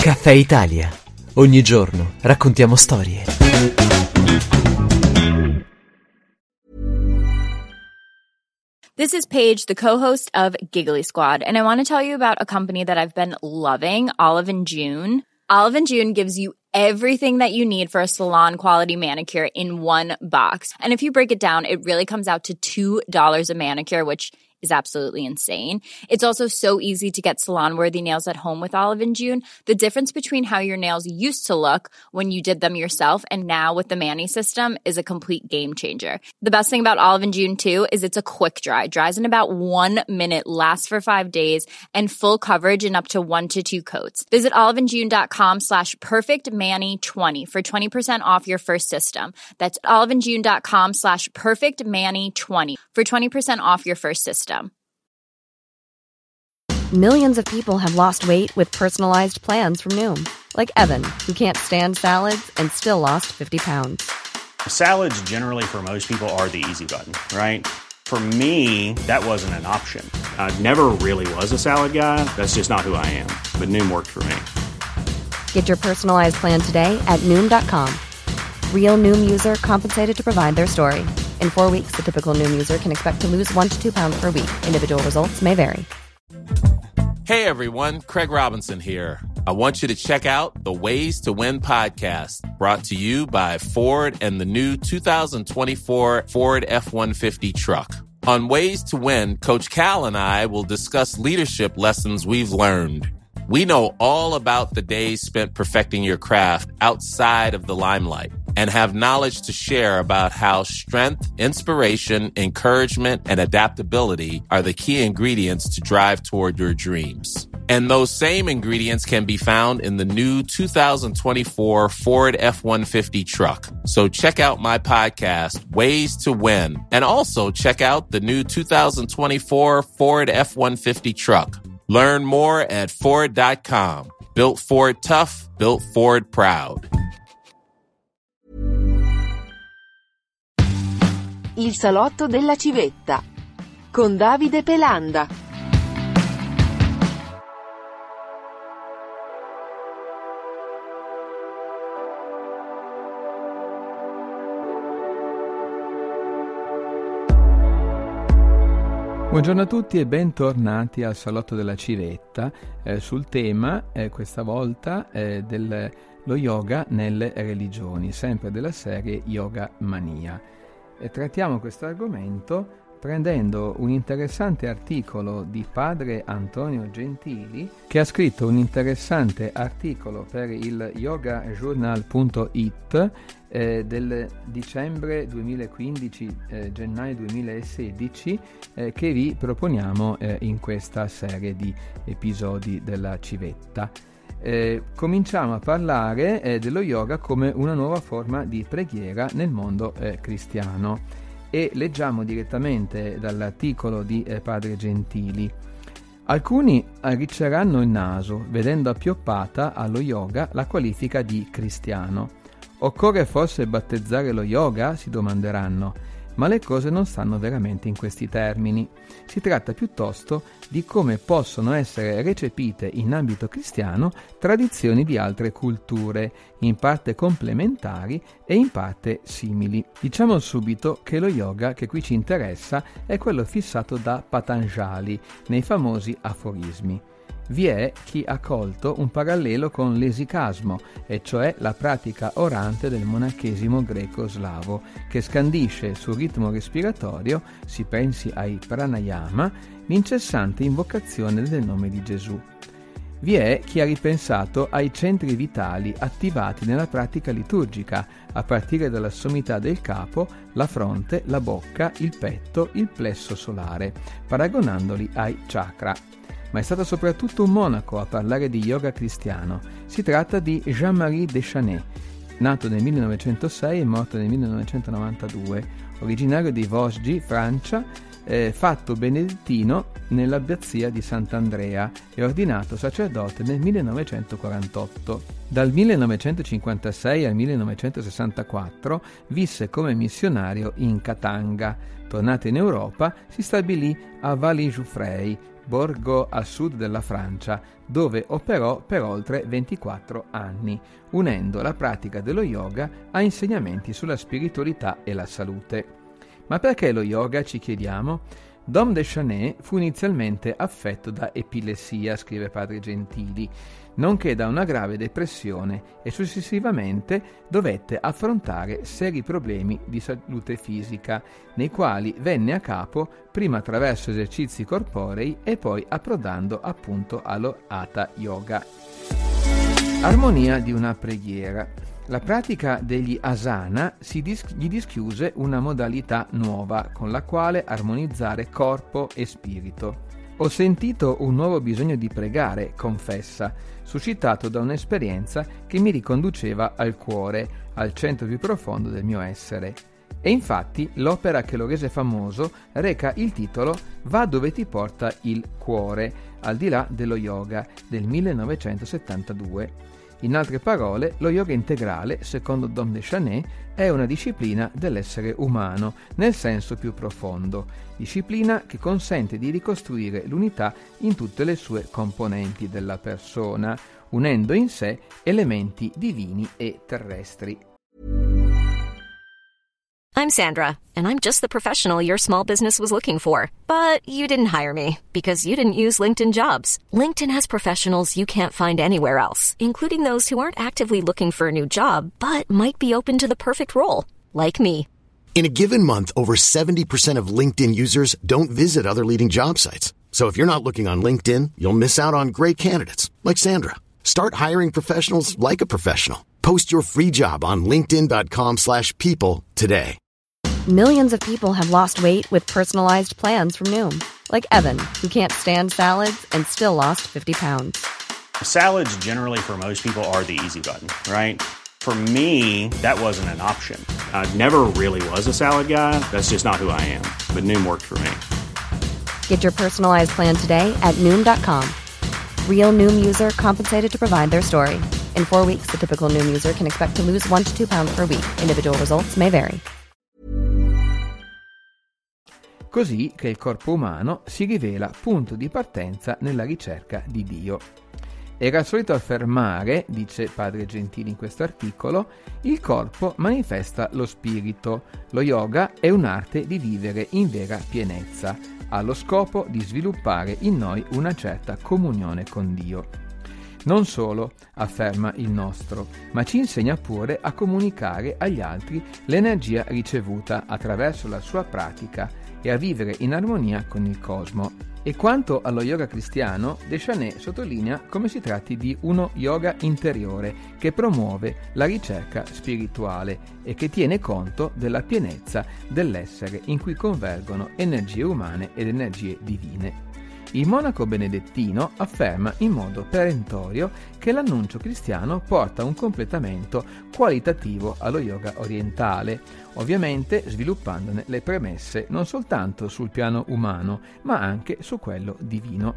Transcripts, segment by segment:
Caffè Italia. Ogni giorno raccontiamo storie. This is Paige, the co-host of Giggly Squad, and I want to tell you about a company that I've been loving, Olive & June. Olive & June gives you everything that you need for a salon-quality manicure in one box. And if you break it down, it really comes out to $2 a manicure, which is absolutely insane. It's also so easy to get salon-worthy nails at home with Olive & June. The difference between how your nails used to look when you did them yourself and now with the Mani system is a complete game changer. The best thing about Olive & June, too, is it's a quick dry. Dries in about 1 minute, lasts for 5 days, and full coverage in up to 1 to 2 coats. Visit oliveandjune.com/perfectmani20 for 20% off your first system. That's oliveandjune.com/perfectmani20 for 20% off your first system. Millions of people have lost weight with personalized plans from Noom. Like Evan, who can't stand salads and still lost 50 pounds. Salads generally for most people are the easy button, right? For me, that wasn't an option. I never really was a salad guy. That's just not who I am. But Noom worked for me. Get your personalized plan today at Noom.com. Real Noom user compensated to provide their story. In 4 weeks, the typical Noom user can expect to lose 1 to 2 pounds per week. Individual results may vary. Hey everyone, Craig Robinson here. I want you to check out the Ways to Win podcast, brought to you by Ford and the new 2024 Ford F-150 truck. On Ways to Win, Coach Cal and I will discuss leadership lessons we've learned. We know all about the days spent perfecting your craft outside of the limelight and have knowledge to share about how strength, inspiration, encouragement, and adaptability are the key ingredients to drive toward your dreams. And those same ingredients can be found in the new 2024 Ford F-150 truck. So check out my podcast, Ways to Win, and also check out the new 2024 Ford F-150 truck. Learn more at Ford.com. Built Ford tough, built Ford proud. Il salotto della civetta con Davide Pelanda. Buongiorno a tutti e bentornati al Salotto della Civetta sul tema questa volta dello yoga nelle religioni, sempre della serie Yoga Mania. Trattiamo questo argomento prendendo un interessante articolo di padre Antonio Gentili, che ha scritto un interessante articolo per il yogajournal.it del dicembre 2015, gennaio 2016, che vi proponiamo in questa serie di episodi della civetta. Cominciamo a parlare dello yoga come una nuova forma di preghiera nel mondo cristiano e leggiamo direttamente dall'articolo di padre Gentili. Alcuni arricceranno il naso vedendo appioppata allo yoga la qualifica di cristiano. Occorre forse battezzare lo yoga? Si domanderanno, ma le cose non stanno veramente in questi termini. Si tratta piuttosto di come possono essere recepite in ambito cristiano tradizioni di altre culture, in parte complementari e in parte simili. Diciamo subito che lo yoga che qui ci interessa è quello fissato da Patanjali nei famosi aforismi. Vi è chi ha colto un parallelo con l'esicasmo, e cioè la pratica orante del monachesimo greco-slavo, che scandisce sul ritmo respiratorio, si pensi ai pranayama, l'incessante invocazione del nome di Gesù. Vi è chi ha ripensato ai centri vitali attivati nella pratica liturgica, a partire dalla sommità del capo, la fronte, la bocca, il petto, il plesso solare, paragonandoli ai chakra. Ma è stato soprattutto un monaco a parlare di yoga cristiano. Si tratta di Jean-Marie Deschanel, nato nel 1906 e morto nel 1992, originario di Vosges, Francia, fatto benedettino nell'abbazia di Sant'Andrea e ordinato sacerdote nel 1948. Dal 1956 al 1964 visse come missionario in Katanga. Tornato in Europa, si stabilì a Valley-Jouffroy, borgo a sud della Francia, dove operò per oltre 24 anni, unendo la pratica dello yoga a insegnamenti sulla spiritualità e la salute. Ma perché lo yoga, ci chiediamo? Dom Deschanel fu inizialmente affetto da epilessia, scrive padre Gentili, nonché da una grave depressione e successivamente dovette affrontare seri problemi di salute fisica, nei quali venne a capo prima attraverso esercizi corporei e poi approdando appunto allo Hatha Yoga. Armonia di una preghiera. La pratica degli asana gli dischiuse una modalità nuova con la quale armonizzare corpo e spirito. Ho sentito un nuovo bisogno di pregare, confessa, suscitato da un'esperienza che mi riconduceva al cuore, al centro più profondo del mio essere. E infatti l'opera che lo rese famoso reca il titolo Va dove ti porta il cuore, al di là dello yoga, del 1972. In altre parole, lo yoga integrale, secondo Dom Deschanel, è una disciplina dell'essere umano, nel senso più profondo, disciplina che consente di ricostruire l'unità in tutte le sue componenti della persona, unendo in sé elementi divini e terrestri. I'm Sandra, and I'm just the professional your small business was looking for. But you didn't hire me because you didn't use LinkedIn Jobs. LinkedIn has professionals you can't find anywhere else, including those who aren't actively looking for a new job, but might be open to the perfect role, like me. In a given month, over 70% of LinkedIn users don't visit other leading job sites. So if you're not looking on LinkedIn, you'll miss out on great candidates, like Sandra. Start hiring professionals like a professional. Post your free job on linkedin.com/people today. Millions of people have lost weight with personalized plans from Noom. Like Evan, who can't stand salads and still lost 50 pounds. Salads generally for most people are the easy button, right? For me, that wasn't an option. I never really was a salad guy. That's just not who I am. But Noom worked for me. Get your personalized plan today at Noom.com. Real Noom user compensated to provide their story. In 4 weeks, the typical Noom user can expect to lose 1 to 2 pounds per week. Individual results may vary. Così che il corpo umano si rivela punto di partenza nella ricerca di Dio. Era solito affermare, dice padre Gentili in questo articolo, il corpo manifesta lo spirito. Lo yoga è un'arte di vivere in vera pienezza, ha lo scopo di sviluppare in noi una certa comunione con Dio. Non solo, afferma il nostro, ma ci insegna pure a comunicare agli altri l'energia ricevuta attraverso la sua pratica e a vivere in armonia con il cosmo. E quanto allo yoga cristiano, Deschanel sottolinea come si tratti di uno yoga interiore che promuove la ricerca spirituale e che tiene conto della pienezza dell'essere in cui convergono energie umane ed energie divine. Il monaco benedettino afferma in modo perentorio che l'annuncio cristiano porta un completamento qualitativo allo yoga orientale, ovviamente sviluppandone le premesse non soltanto sul piano umano, ma anche su quello divino.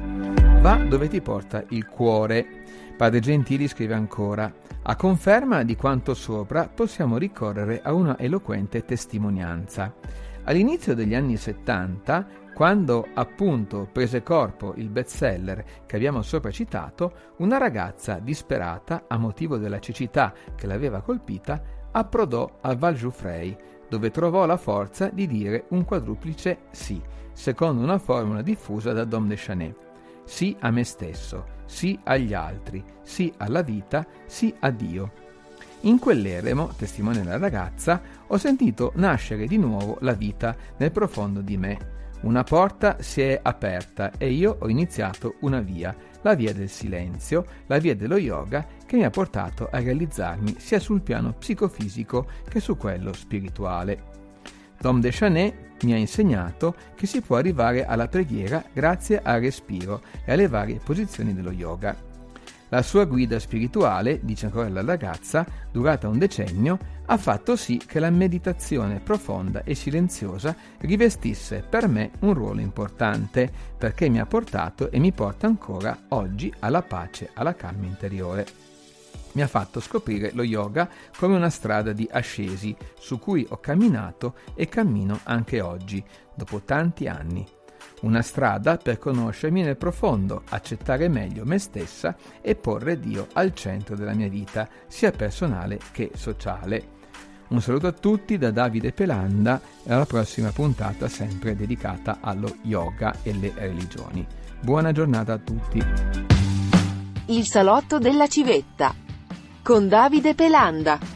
Va dove ti porta il cuore. Padre Gentili scrive ancora: a conferma di quanto sopra possiamo ricorrere a una eloquente testimonianza. All'inizio degli anni 70, quando appunto prese corpo il bestseller che abbiamo sopra citato, una ragazza disperata a motivo della cecità che l'aveva colpita approdò a Val Giuffrey, dove trovò la forza di dire un quadruplice sì, secondo una formula diffusa da Dom Deschanel. Sì a me stesso, sì agli altri, sì alla vita, sì a Dio. In quell'eremo, testimonia la ragazza, ho sentito nascere di nuovo la vita nel profondo di me. Una porta si è aperta e io ho iniziato una via, la via del silenzio, la via dello yoga, che mi ha portato a realizzarmi sia sul piano psicofisico che su quello spirituale. Dom Deschanel mi ha insegnato che si può arrivare alla preghiera grazie al respiro e alle varie posizioni dello yoga. La sua guida spirituale, dice ancora la ragazza, durata un decennio, ha fatto sì che la meditazione profonda e silenziosa rivestisse per me un ruolo importante, perché mi ha portato e mi porta ancora oggi alla pace, alla calma interiore. Mi ha fatto scoprire lo yoga come una strada di ascesi su cui ho camminato e cammino anche oggi, dopo tanti anni. Una strada per conoscermi nel profondo, accettare meglio me stessa e porre Dio al centro della mia vita, sia personale che sociale. Un saluto a tutti da Davide Pelanda e alla prossima puntata sempre dedicata allo yoga e le religioni. Buona giornata a tutti. Il salotto della civetta con Davide Pelanda.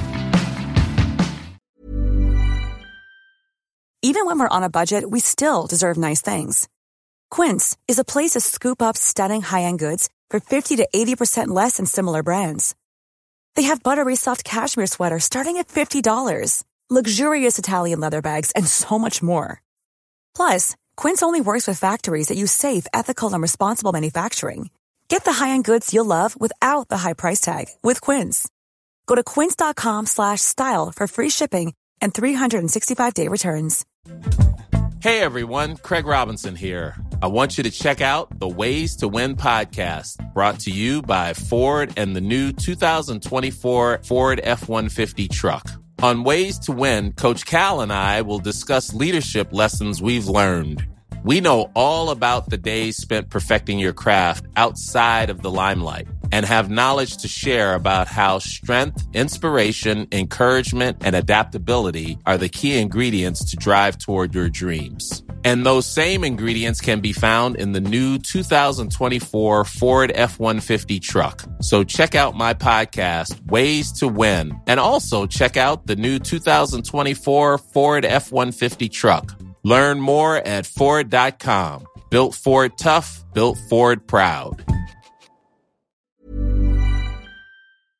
Even when we're on a budget, we still deserve nice things. Quince is a place to scoop up stunning high-end goods for 50 to 80% less than similar brands. They have buttery soft cashmere sweaters starting at $50, luxurious Italian leather bags, and so much more. Plus, Quince only works with factories that use safe, ethical, and responsible manufacturing. Get the high-end goods you'll love without the high price tag with Quince. Go to quince.com/style for free shipping and 365-day returns. Hey everyone, Craig Robinson here. I want you to check out the Ways to Win podcast, brought to you by Ford and the new 2024 Ford F-150 truck. On Ways to Win, Coach Cal and I will discuss leadership lessons we've learned. We know all about the days spent perfecting your craft outside of the limelight and have knowledge to share about how strength, inspiration, encouragement, and adaptability are the key ingredients to drive toward your dreams. And those same ingredients can be found in the new 2024 Ford F-150 truck. So check out my podcast, Ways to Win, and also check out the new 2024 Ford F-150 truck. Learn more at Ford.com. Built Ford tough, built Ford proud.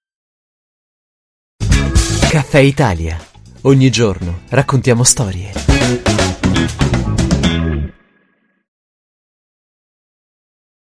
Caffè Italia. Ogni giorno raccontiamo storie.